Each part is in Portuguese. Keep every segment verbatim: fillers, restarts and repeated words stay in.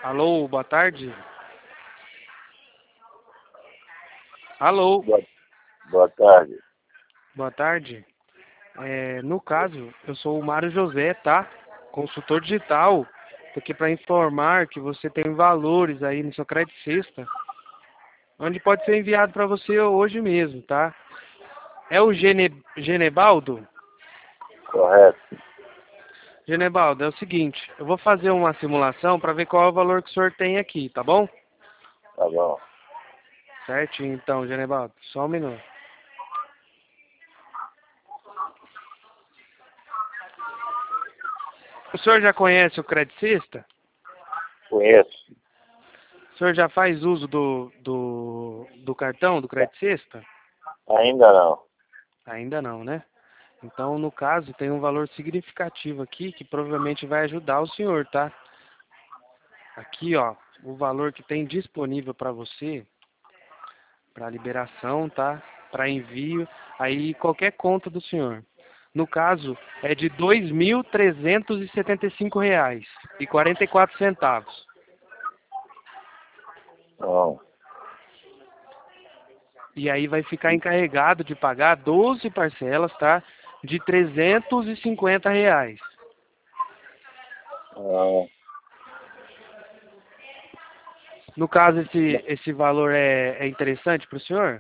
Alô, boa tarde. Alô, Boa, boa tarde. boa tarde. É, no caso, eu sou o Mário José, tá? Consultor digital. Tô aqui para informar que você tem valores aí no seu Credit Sexta, onde pode ser enviado para você hoje mesmo, tá? É o Gene, Genebaldo? Correto. Genebaldo, é o seguinte, eu vou fazer uma simulação para ver qual é o valor que o senhor tem aqui, tá bom? Tá bom. Certinho, então, Genebaldo. Só um minuto. O senhor já conhece o Credit Sexta? Conheço. O senhor já faz uso do, do, do cartão, do Credit Sexta? Ainda não. Ainda não, né? Então, no caso, tem um valor significativo aqui que provavelmente vai ajudar o senhor, tá? Aqui, ó, o valor que tem disponível para você, para liberação, tá? Para envio, aí qualquer conta do senhor. No caso, é de dois mil trezentos e setenta e cinco reais e quarenta e quatro centavos. Não. E aí vai ficar encarregado de pagar doze parcelas, tá? De trezentos e cinquenta reais. Não. No caso, esse, esse valor é, é interessante para o senhor?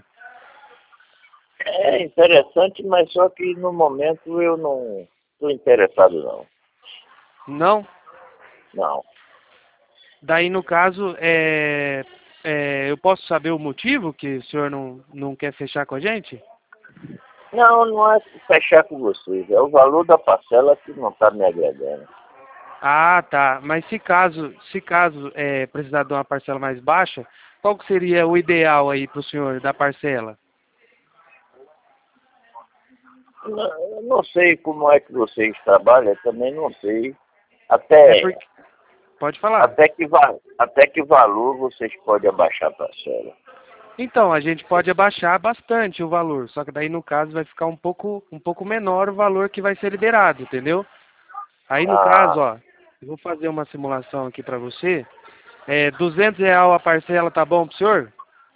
É interessante, mas só que no momento eu não estou interessado não. Não? Não. Daí, no caso, é, é, eu posso saber o motivo que o senhor não, não quer fechar com a gente? Não, não é fechar com vocês. É o valor da parcela que não está me agradando. Ah, tá. Mas se caso, se caso é, precisar de uma parcela mais baixa, qual que seria o ideal aí para o senhor da parcela? Não, eu não sei como é que vocês trabalham, também não sei. É Até, porque... Pode falar. até, que, va- até que valor vocês podem abaixar a parcela. Então, a gente pode abaixar bastante o valor, só que daí no caso vai ficar um pouco, um pouco menor o valor que vai ser liberado, entendeu? Aí no caso, Ah, ó, eu vou fazer uma simulação aqui pra você. É, duzentos reais a parcela, tá bom pro senhor?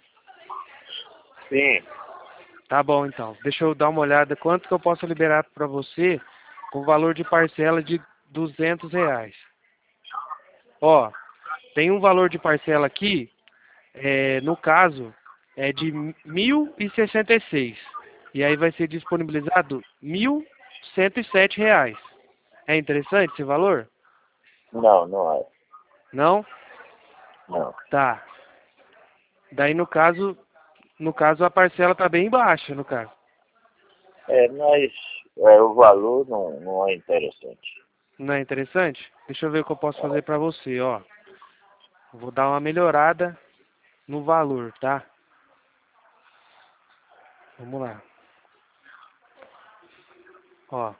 sim. Tá bom, então. Deixa eu dar uma olhada quanto que eu posso liberar pra você com valor de parcela de duzentos reais. Ó, tem um valor de parcela aqui, é, no caso, é de mil e sessenta e seis. E aí vai ser disponibilizado mil cento e sete reais. É interessante esse valor? Não, não é. Não? Não. Tá. Daí no caso, no caso a parcela tá bem baixa, no caso. É, mas é, o valor não, não é interessante. Não é interessante? Deixa eu ver o que eu posso fazer pra você, ó. Vou dar uma melhorada no valor, tá? Vamos lá. Ó.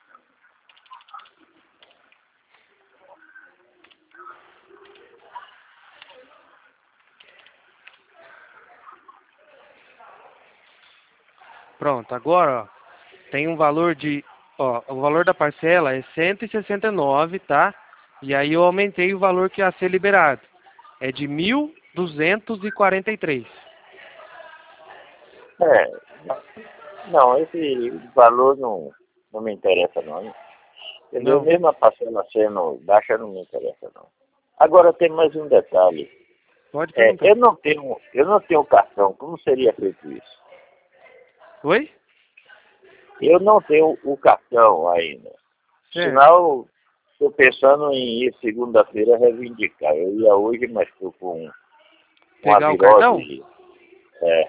Pronto, agora, ó, tem um valor de, ó, o valor da parcela é cento e sessenta e nove, tá? E aí eu aumentei o valor que ia ser liberado. É de mil duzentos e quarenta e três. É, não, esse valor não, não me interessa não. Entendeu? Não, Mesmo a parcela sendo baixa não me interessa não. Agora tem mais um detalhe. pode É, eu perguntar. não tenho, eu não tenho cartão. Como seria feito isso? Oi? Eu não tenho o cartão ainda. Certo. Sinal, estou pensando em ir segunda-feira reivindicar. Eu ia hoje, mas estou com uma Pegar o cartão? virose. É,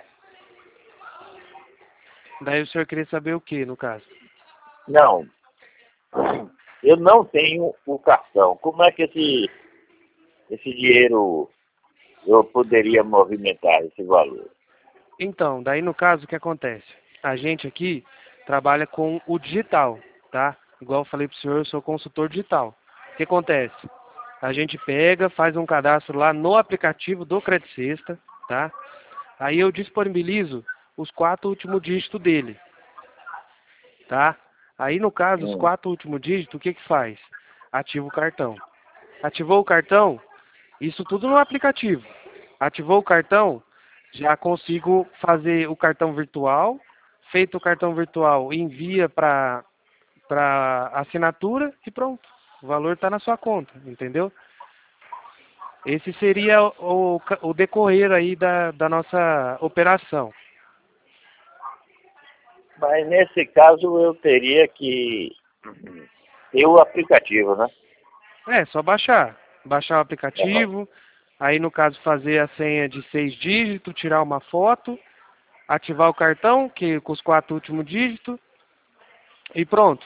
Daí o senhor queria saber o que, no caso? não, eu não tenho o cartão. Como é que esse, esse dinheiro eu poderia movimentar esse valor? Então, daí no caso, o que acontece? A gente aqui trabalha com o digital, tá? Igual eu falei pro senhor, eu sou consultor digital. O que acontece? A gente pega, faz um cadastro lá no aplicativo do Credit Sexta, tá? Aí eu disponibilizo os quatro últimos dígitos dele, tá? Aí no caso, os Hum, quatro últimos dígitos, o que que faz? Ativa o cartão. Ativou o cartão, Isso tudo no aplicativo. Ativou o cartão, já consigo fazer o cartão virtual. Feito o cartão virtual, envia para para assinatura e pronto. O valor está na sua conta, entendeu? Esse seria o, o decorrer aí da, da nossa operação. Mas nesse caso eu teria que ter o aplicativo, né? É, só baixar. Baixar o Aham. aplicativo, aí no caso fazer a senha de seis dígitos, tirar uma foto, ativar o cartão, que com os quatro últimos dígitos, e pronto.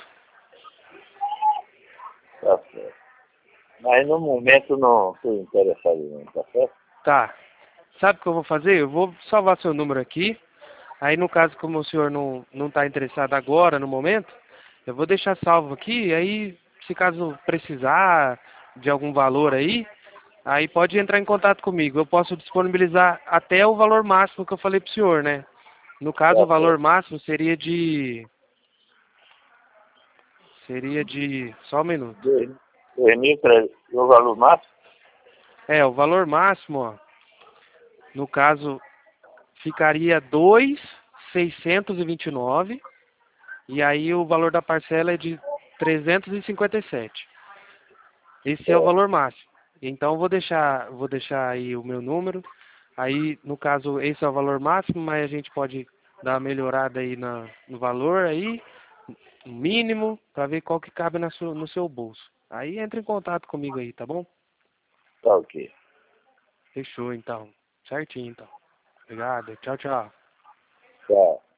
Tá certo. Mas no momento não estou interessado não, tá certo? Tá. Sabe o que eu vou fazer? Eu vou salvar seu número aqui. Aí no caso, como o senhor não não está interessado agora, no momento, eu vou deixar salvo aqui, aí se caso precisar de algum valor aí, aí pode entrar em contato comigo. Eu posso disponibilizar até o valor máximo que eu falei pro senhor, né? No caso, o Tá valor certo. máximo seria de... Seria de... Só um minuto. Dois dois mil para o valor máximo? É, o valor máximo, ó, no caso, ficaria dois mil seiscentos e vinte e nove e aí o valor da parcela é de trezentos e cinquenta e sete. Esse é o É, valor máximo. Então, vou deixar, vou deixar aí o meu número. Aí, no caso, esse é o valor máximo, mas a gente pode dar uma melhorada aí na, no valor aí, no mínimo, para ver qual que cabe na sua, no seu bolso. Aí entra em contato comigo aí, tá bom? tá ok. Fechou, então. Certinho, então. Obrigado. Tchau, tchau. Tá.